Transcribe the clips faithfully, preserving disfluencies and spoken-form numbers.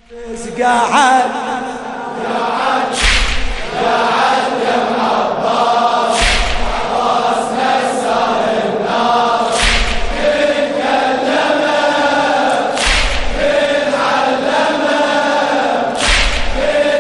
قاعد قاعد قاعد يا ابن عباس عباس نسر الناس من كلمك من علمك من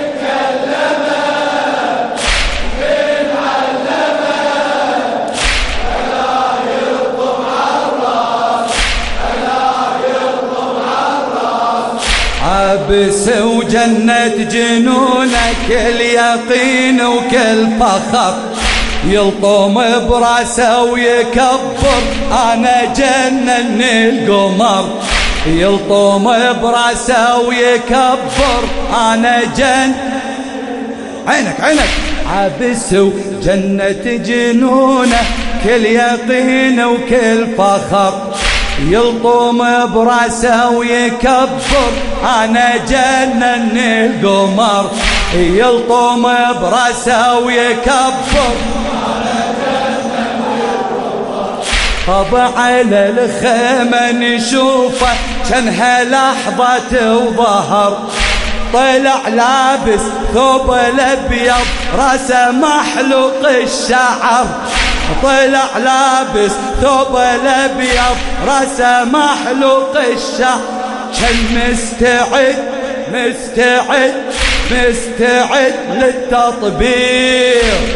كلمك من علمك ألا يرطم عالراس ألا يرطم عالراس عبس وجنة جنونك اليقين وكل فخر يلطم براسه ويكبر أنا جنن القمر يلطم براسه ويكبر أنا جن عينك عينك عبس وجنة جنونه كل يقين وكل فخر يلطم براسه ويكبر أنا جنن القمر يلطم براسه ويكبر أنا جنن القمر طبع على الخيمة نشوفه كانها لحظة وظهر طلع لابس ثوب الابيض راسه محلوق الشعر طلع لابس ثوب الابيض راسه محلوق الشعر كان مستعد مستعد مستعد للتطبير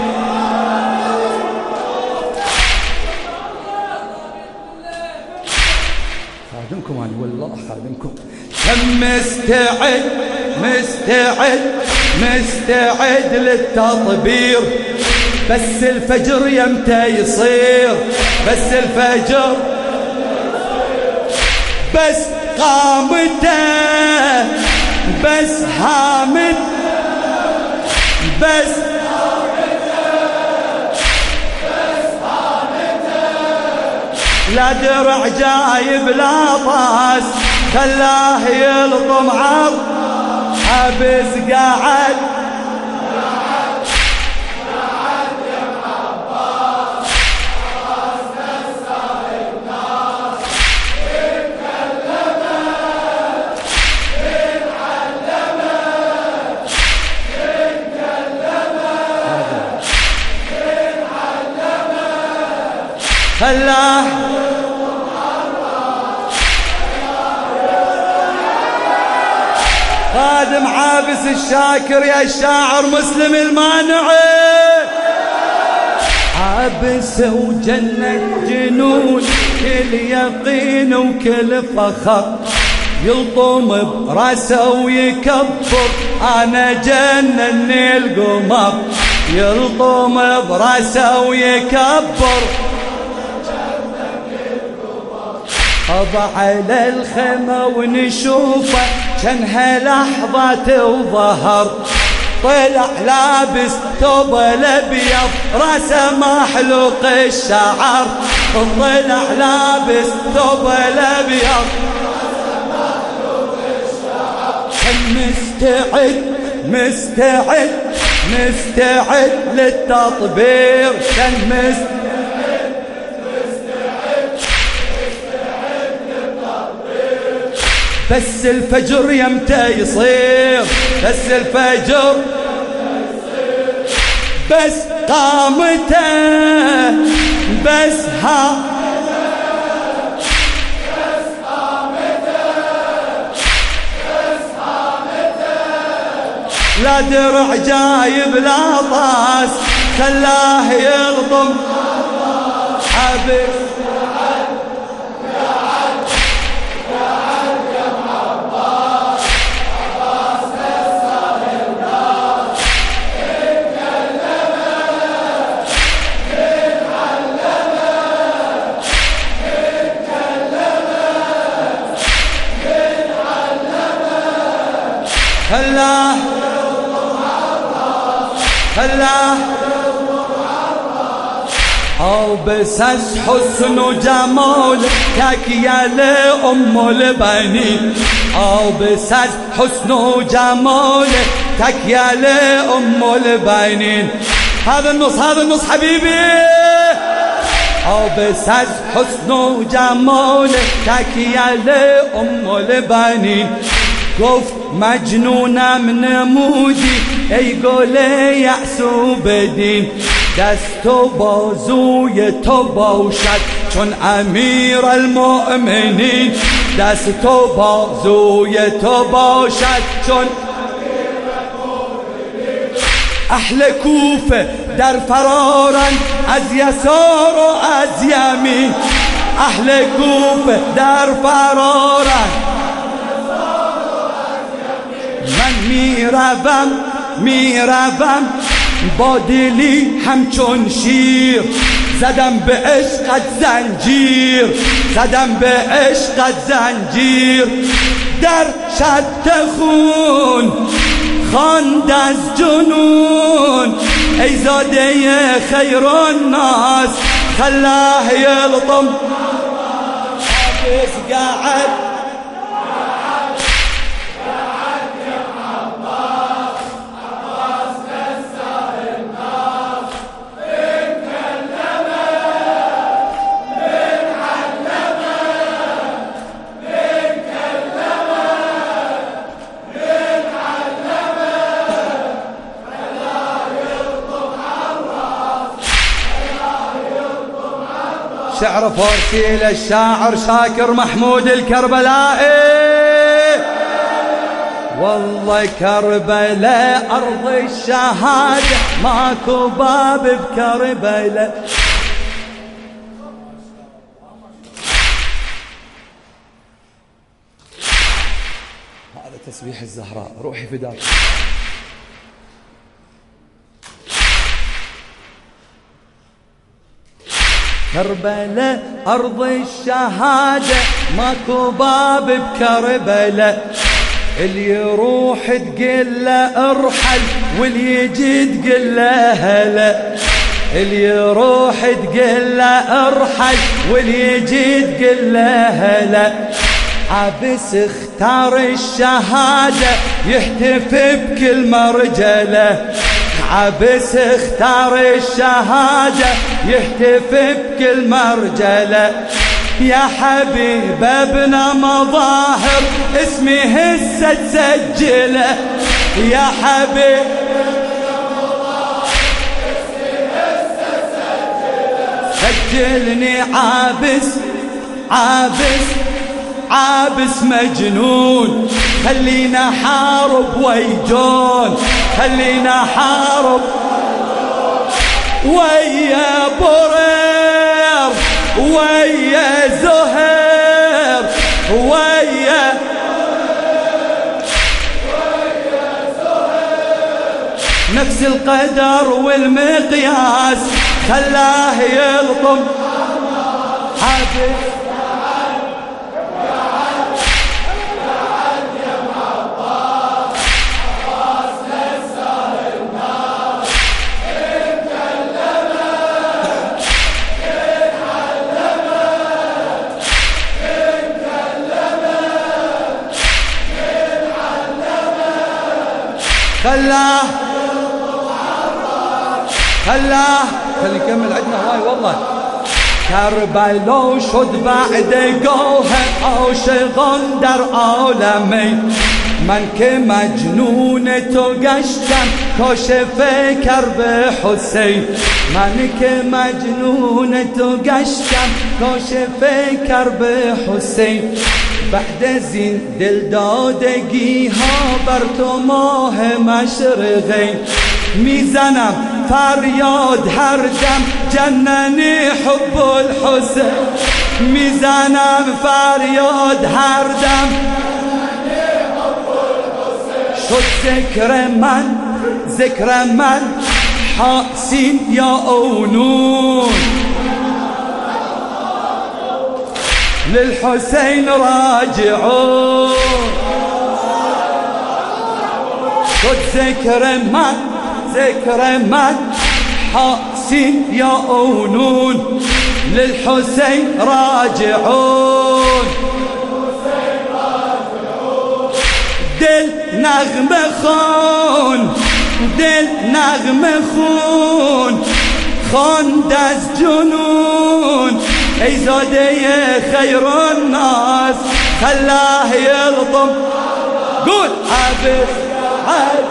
خادمكم أنا والله خادمكم كان مستعد مستعد مستعد للتطبير بس الفجر يمتى يصير بس الفجر بس قامته بس هامت بس لا درع جايب لا طاس خلاه يلطم عض عبس قاعد خلاه خادم عابس الشاكر يا الشاعر مسلم المانعي عابس وجنة جنون كل يقين وكل فخر يلطم براسه ويكبر أنا جنن القمر يلطم براسه ويكبر طبع على الخيمة ونشوفه كانها لحظة وظهر طلع لابس ثوب الابيض راسه محلوق الشعر طلع لابس ثوب الابيض راسه محلوق الشعر كان مستعد مستعد مستعد للتطبير كان مستعد بس الفجر يمتى يصير بس الفجر بس قامته بس ها بس قامته بس قامته لا درع جايب لا طاس خلاه يلطم حبس خلاه خلاه أو بسس حسن وجمالك يا لأم البنين أو بسس حسن وجمالك يا لأم البنين هذا النص هذا النص حبيبي أو بسس حسن وجمالك يا لأم البنين قف مجنونة من مودي يقول يعسو بدين دستو بازوی تو باشد چون امیر المؤمنین دستو بازوی تو باشد چون اهل کوفه در فرارن از یسار و از یمین اهل کوفه در فرارن من میروم میروم با دلی همچون شیر زدم به عشقت زنجیر زدم به عشقت زنجیر در شط خون خواند از جنون ای زاده خیر الناس خلاه يلطم حافظ قاعد شعر فارسي للشاعر شاكر محمود الكربلائي. والله كربلاء أرض الشهادة ماكو باب بكربلاء. هذا تسبيح الزهراء روحي فداك. كربلاء أرض الشهادة ماكو باب بكربلاء. اللي يروح تقول له ارحل واللي يجي تقول له هلا. اللي يروح تقول له ارحل واللي يجي تقول له هلا. عبس اختار الشهادة يحتفي بكل مرجله. عبس اختار الشهادة يحتفي بكل مرجله. يا حبيب ابن مظاهر اسمي هسه تسجله. يا حبيب سجلني عابس عابس عابس مجنون. خلينا حارب ويجون خلينا حارب ويا برير ويا زهير ويا نفس القدر والمقياس خلاه يلطم. حابس خلاه خلاه خلي نكمل عندنا هواي والله. كربلا شد بعد جوهر عاشقان در عالمی. من که مجنون تو گشتم کاشف کرب حسین. من که مجنون تو گشتم کاشف کرب حسین. بعد زین دل دادگی ها بر تو ماه مشرقین. میزنم فریاد هر دم جننی حب الحسین. میزنم فریاد هر دم شد ذکر من ذکر من حاسین یا اونون. للحسين راجعون شد ذكر من ذكر من حاسين يا أونون. للحسين راجعون دل نغمة خون دل نغمة خون خواند از جنون. ای زاده خیر الناس خلاه يلطم قول عبس عد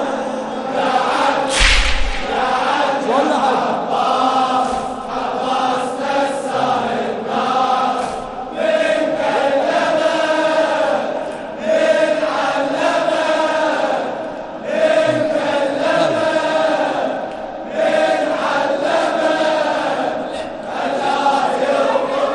والله عباس عباس نساه الناس من كلمه من علمه من كلمه من علمه الله يرضى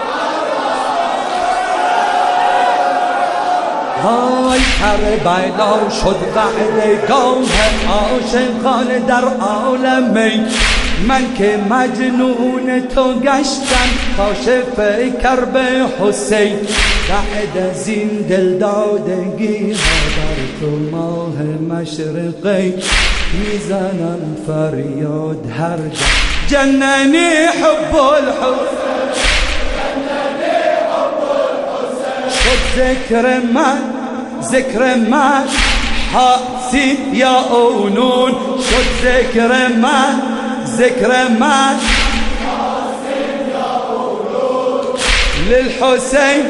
هاي کربلا شد قعدگاه عاشقان در عالمی من که مجنون تو گشتم کاشف کرب حسین بعد از این دلدادگی ها در تو ماه مشرقی میزنم فریاد هر جا جننی حب الحسین جننی حب الحسین شد ذکر من ذکر من حاسین یا اونون شد ذکر من ذکر من حاسین یا اونون للحسین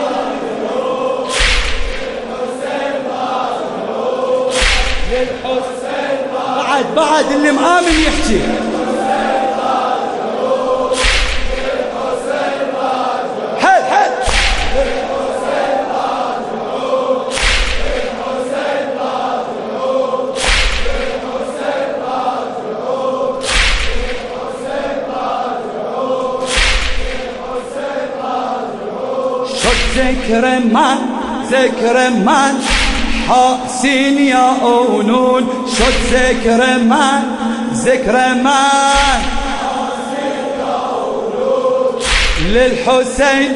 للحسين بعد بعد اللي مآمن يحكي حل حل شد ذكر من ذكر من حاسين يا أونون شد ذكر من ذكر من حاسين يا أونون للحسين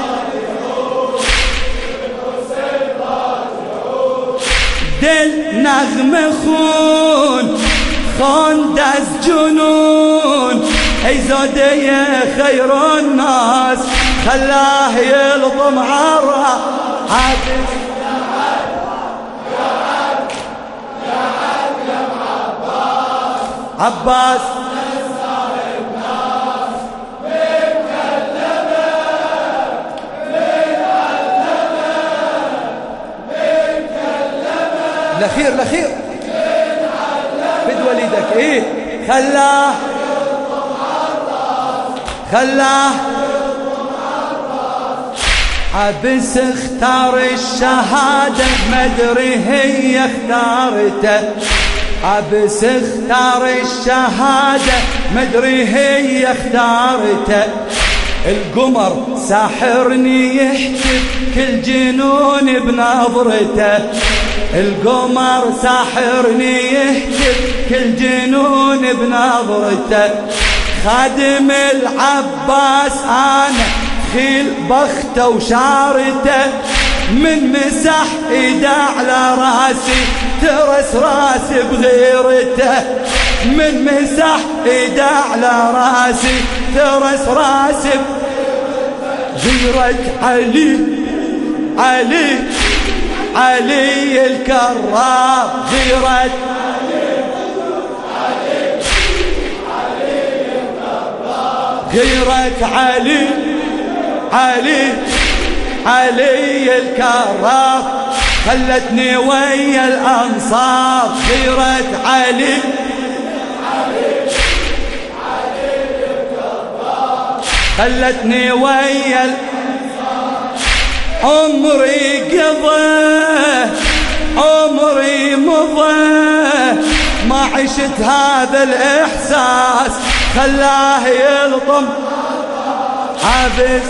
دل نغم خون خواند از جنون ای زاده خیر الناس خلاه يلطم عرا عبس عباس نساه الناس من كلمه من علمه من كلمه الاخير الاخير من علمه بد وليدك ايه خلاه يلطم عالراس خلاه يلطم عالراس عبس اختار الشهاده مدري هي اختارته عبس اختار الشهادة مدري هي اختارته القمر ساحرني يحتف كل جنون بنظرته القمر ساحرني يحتف كل جنون بنظرته خادم العباس انا خيل بخته وشارته من مسح ايده على راسي ترس راسي بغيرته من مسح ايده على راسي ترس راسي غيرة علي علي علي الكرار غيرة علي علي علي الكرار غيرة علي علي علي الكرار خلتني ويا الأنصار غيرة علي علي علي الكرار خلتني ويا الأنصار عمري قضى عمري مضى ما عشت هذا الإحساس خلاه يلطم عبس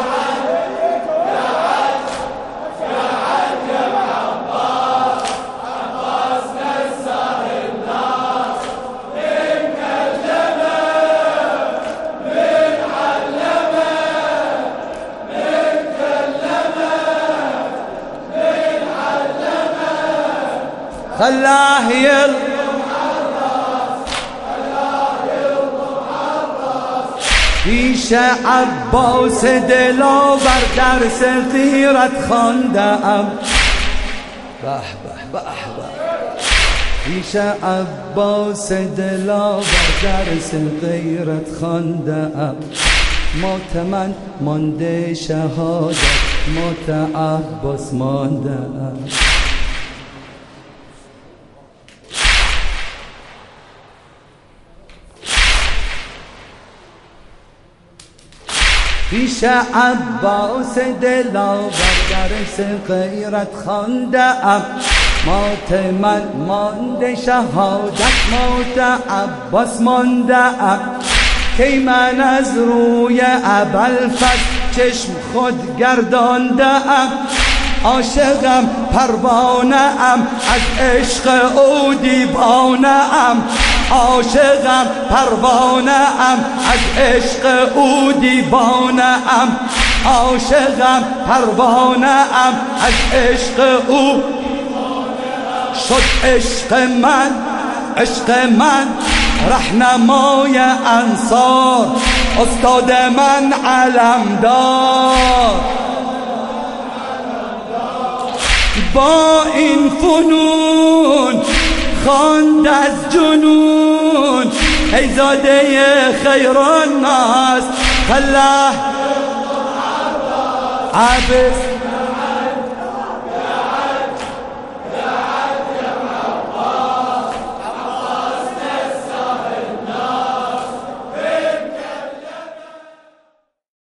خلاه يلطم عالراس خلاه يلطم عالراس في شعب باوس دلاور درس غيرة خندام به به به به في شعب باوس دلاور درس غيرة خندام موت من مانده شهادت موت عباس مانده پیش عباس دلاور درس غیرت خواندم، مات من مانده شهادت مات عباس ماندم. کی من از روی ابوالفضل چشم خود گرداندم، عاشقم پروانه ام از عشق او دیوانه ام، عاشقم پروانه ام از عشق او دیوانه ام، عاشقم پروانه ام از عشق او. شد عشق من عشق من رهنمای انصار، استاد من علمدار. با این فنون خواند از جنون، ای زاده خیر الناس الله عباس.